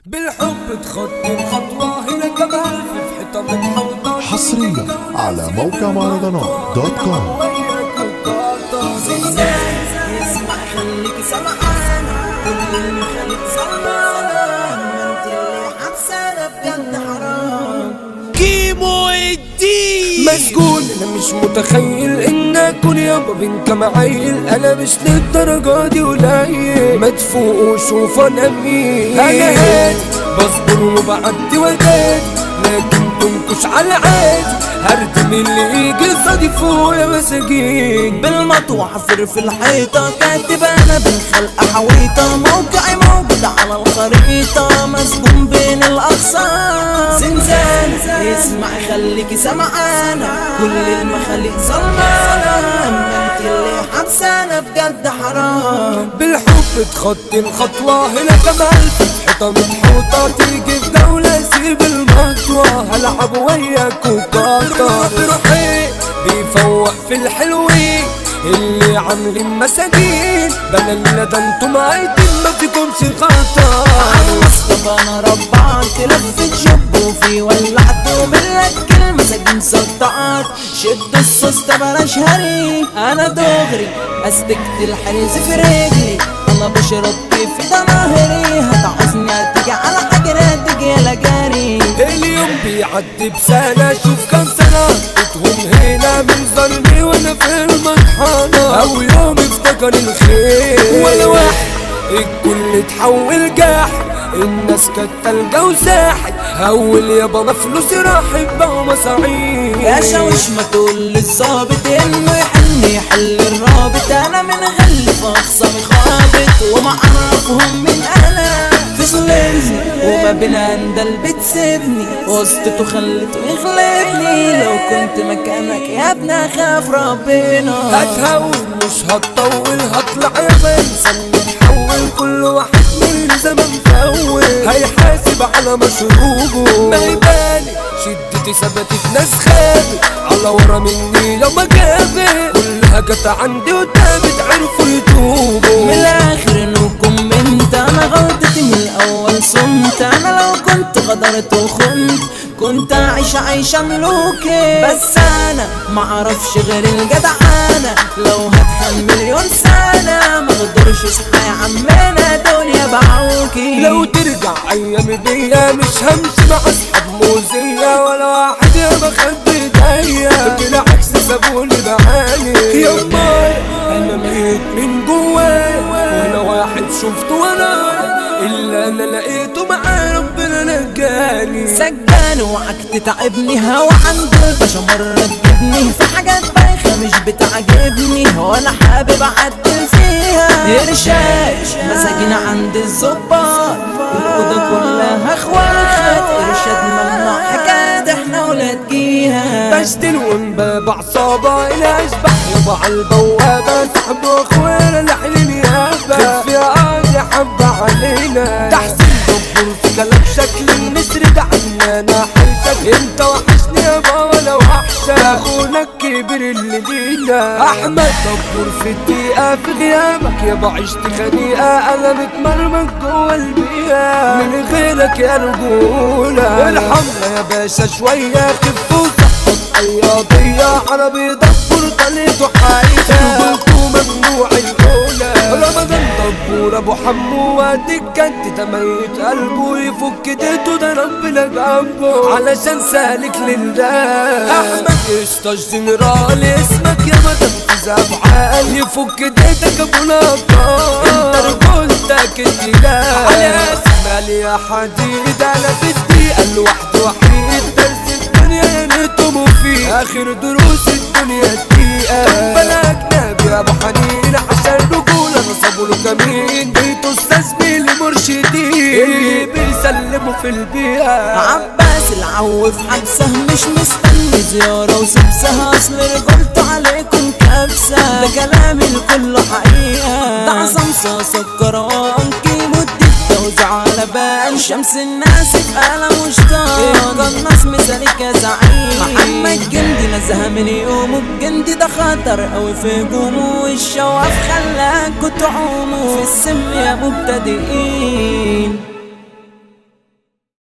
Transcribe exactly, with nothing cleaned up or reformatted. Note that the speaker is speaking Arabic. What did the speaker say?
بالحب تخطي الخطوة هنا جبل في حيطة متحوطة حصريا على موقع مهرجانات دوت كوم. اسمع خليك سمعان كل اللي خليك سمعان ما انت اللي حبسانة بجد حرام. كيمو الدين مسجون، انا مش متخيل ان اكون يابا بنت معيل. انا مش للدرجة دي قليل، ما تفوقوا شوفوا انا مين. انا هادي بصبر وبعدي ودادي، لكن تنكش على عادي. هردم اللي يجي صديفه يا مساجين. بالمطوع حفر في الحيطة كاتب انا بالخلق حويطة. موقعي موجود على الخريطة مسجون بين الاقسام. زنزانة اسمع خليكي سمعانة كل المخاليق ظلمانة ما انت اللي حبسانة بجد حرام. بالحب تخطي الخطوة هنا كمال في حيطة متحوطة. تيجي في دولة سيب المطوة، هلعب وياك وقاطة. بروحي بيفوق في الحلوين اللي عاملين مساجين. بلالنا ده انتم عايدين ما فيكمش خطا. مصطفى انا ربعت لفت جب وفي ولعت وبالك المساجين صدعت. شد الصوص ده بلاش هري انا دغري استكت الحريز في رجلي. انا بشرب كيف ده نهري هتعوزني هتيجي على حجرات تجي جاري. اليوم بيعدي بسنة شوف كام سنة اتهم هنا من ظلمي وانا في المطحنة. او يوم افتكر الخير ولا واحد الكل اتحول جاحد. الناس كانت تلجا وساحل اول يابا ما فلوسي راحت بقوا مصاعيد. يا شاوش ما تقول للظابط انه يحن يحل الرابط. انا من غلف اخصامي خابط وما اعرفهم من انا. فصلني وما بينا اندل بتسيبني وسطته خلته يغلبني. لو كنت مكانك يا ابني اخاف ربنا. هتهون مش هتطول هطلع يا بنسى نتحول. كل واحد من زمان فول هيحاسب على مشروبه. ما يبالي شدتي ثبتت ناس خابت على ورا مني لو ما جابت. كلها جت عندي وتابت عرفوا يتوبوا. من الاخر انكم انت انا غلطتي من الاول صمت. انا لو كنت غدرت وخنت كنت عايش عيشة ملوكي. بس انا معرفش غير الجدعانة. لو هتخن مليون سنة مقدرش اصحى يا عمنا دنيا بعوكي. لو ترجع ايامي بيا مش همشي مع اصحاب موزية ولا واحد يا بخد ايديا. بالعكس سابوني بعاني. يما انا ميت من جوايا ولا واحد شفته ورايا الا انا لقيته مع ربنا نجاني. سجان وعك تتعبني هوا عند الباشا مرة تجيبني في حاجات بايخة مش بتعجبني وانا حابب اعدل فيها. ارشاد مساجين عند الظباط الأوضة كلها اخوات. ارشاد ممنوع حكايات احنا ولاد جيها. بشتل وانباب عصابة الى اشبح يابا عالبوابة. صحب واخوانا لحن نيابة خف يا قاضي حبة علينا. تحسين دبر في كلام شكل النسر ده عنانا حيشك. انت وحشني يابا ولا وحشة اخونا الكبير اللي لينا. احمد دبر في الدقيقة في غيابك يابا عشت خنيقة. انا متمرمط جوا البيئة من غيرك يا رجولة. والحملة يا باشا شوية خف وصحت اياضية. عربي دبر طليته حايشة وبلكو ممنوع الأولى. رمضان دبور ابو حمو واديك كانت تميت قلبه يفك ديته ده ربنا جنبه علشان سالك لله. احمد قشطة جنرال اسمك يا مدام في افعال. يفك ديتك ابو الابطال انت رجولتك الدلال. على اسمال يا حديد انا في الدقيقة الواحد وحيد. درس الدنيا يا نيته مفيد اخر دروس الدنيا الدقيقة. بلاك نبي ابو حنين عشان رجولة نصبوا له كمين. بيته استاذ ميلي مرشدين اللي بيسلموا في البيئة. عباس العو في حبسه مش مستني زيارة وسبسها اصل رجولته عليكم كبسة. ده كلامي الكل حقيقة. ده عصام صاصة الكروان كيلو الدبة على بال شمس الناس في قلم وشطان. الناس مثالك يا زعيم محمد جندي نزهة من يومه. الجندي ده خطر قوي في هجومه والشواف خلاكوا تعوموا في السم يا مبتدئين.